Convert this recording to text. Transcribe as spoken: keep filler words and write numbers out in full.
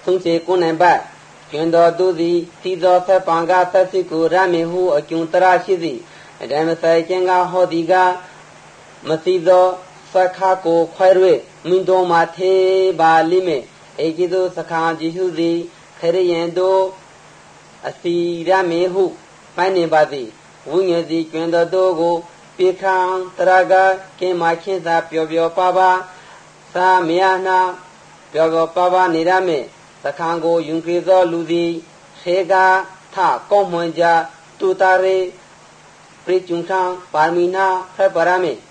ဆုံးချေကိုနိုင်ပတ်ကျွန်းတော်သူသည်စီသောဆက်ပံကဆက်စစ်ကိုရမေဟုအကျုံတရရှိသည်အတမဆိုင်ကျင်ကဟောဒီကမစီသောစခါကိုခွဲရွေမင်းတော်မှာသေးပါလိမေအေကိသောစခါကြည့်ဟုသည်ခရယံတို့အစီရမေဟုပိုင်နေပါသည်ဝိညာဉ်စီကျွန်းတော်တို့ကိုပိခံတရကကင်မာချင်းသာပျော်ပျော်ပါပါသာမယနာပျော်ပျော်ပါပါနေရမေသခံကိုယုံကြည်သောလူသည်ခေကထကောင်းမွန်ကြတူတာရေပရိကျုံထံပါမီနာဖက်ပရမေ